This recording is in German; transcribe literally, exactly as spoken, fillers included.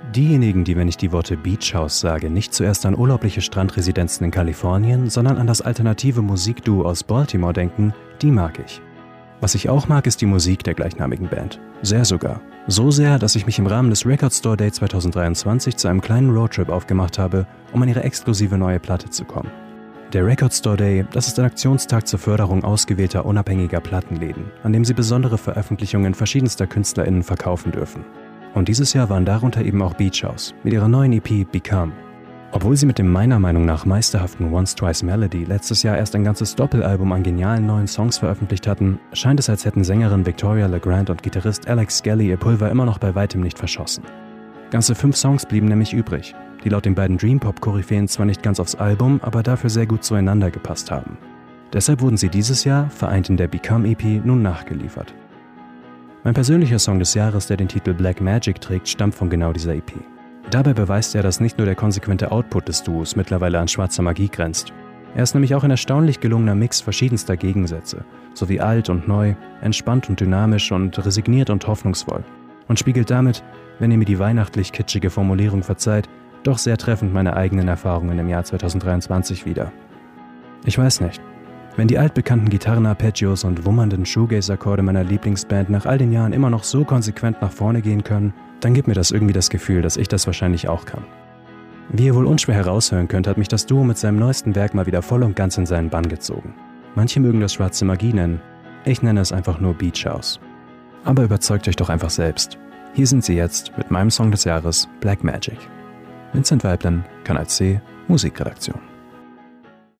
Diejenigen, die, wenn ich die Worte Beach House sage, nicht zuerst an urlaubliche Strandresidenzen in Kalifornien, sondern an das alternative Musikduo aus Baltimore denken, die mag ich. Was ich auch mag, ist die Musik der gleichnamigen Band. Sehr sogar. So sehr, dass ich mich im Rahmen des Record Store Day zweitausenddreiundzwanzig zu einem kleinen Roadtrip aufgemacht habe, um an ihre exklusive neue Platte zu kommen. Der Record Store Day, das ist ein Aktionstag zur Förderung ausgewählter unabhängiger Plattenläden, an dem sie besondere Veröffentlichungen verschiedenster KünstlerInnen verkaufen dürfen. Und dieses Jahr waren darunter eben auch Beach House mit ihrer neuen E P Become. Obwohl sie mit dem meiner Meinung nach meisterhaften Once Twice Melody letztes Jahr erst ein ganzes Doppelalbum an genialen neuen Songs veröffentlicht hatten, scheint es, als hätten Sängerin Victoria LeGrand und Gitarrist Alex Skelly ihr Pulver immer noch bei weitem nicht verschossen. Ganze fünf Songs blieben nämlich übrig, die laut den beiden Dream-Pop-Koryphäen zwar nicht ganz aufs Album, aber dafür sehr gut zueinander gepasst haben. Deshalb wurden sie dieses Jahr, vereint in der Become E P, nun nachgeliefert. Mein persönlicher Song des Jahres, der den Titel Black Magic trägt, stammt von genau dieser E P. Dabei beweist er, dass nicht nur der konsequente Output des Duos mittlerweile an schwarzer Magie grenzt. Er ist nämlich auch ein erstaunlich gelungener Mix verschiedenster Gegensätze, sowie alt und neu, entspannt und dynamisch und resigniert und hoffnungsvoll. Und spiegelt damit, wenn ihr mir die weihnachtlich kitschige Formulierung verzeiht, doch sehr treffend meine eigenen Erfahrungen im Jahr zweitausenddreiundzwanzig wider. Ich weiß nicht. Wenn die altbekannten Gitarrenarpeggios und wummernden Shoegaze-Akkorde meiner Lieblingsband nach all den Jahren immer noch so konsequent nach vorne gehen können, dann gibt mir das irgendwie das Gefühl, dass ich das wahrscheinlich auch kann. Wie ihr wohl unschwer heraushören könnt, hat mich das Duo mit seinem neuesten Werk mal wieder voll und ganz in seinen Bann gezogen. Manche mögen das schwarze Magie nennen, ich nenne es einfach nur Beach House. Aber überzeugt euch doch einfach selbst. Hier sind sie jetzt mit meinem Song des Jahres, Black Magic. Vincent Weiblin, Kanal C, Musikredaktion.